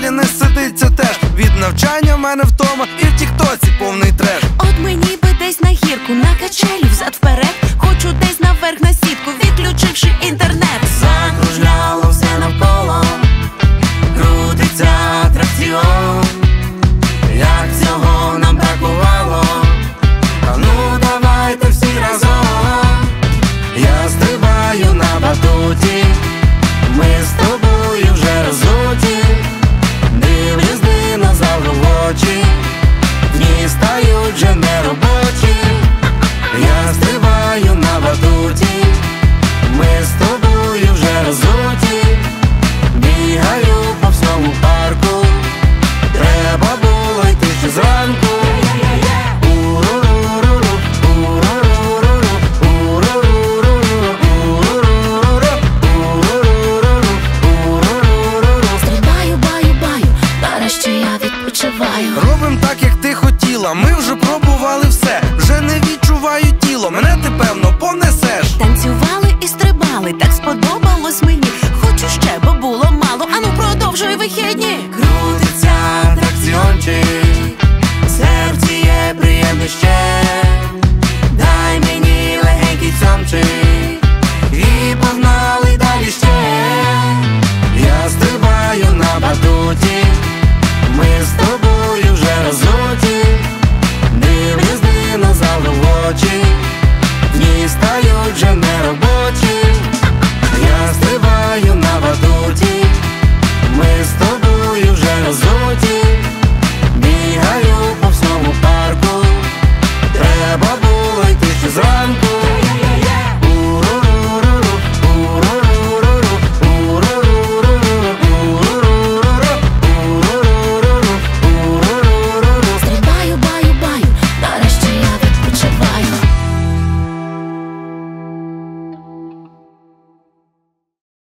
голові не сидиться теж. Від навчання в мене втома, і в тіктоці повний треш. От мені би десь на гірку, на качелі, взад вперед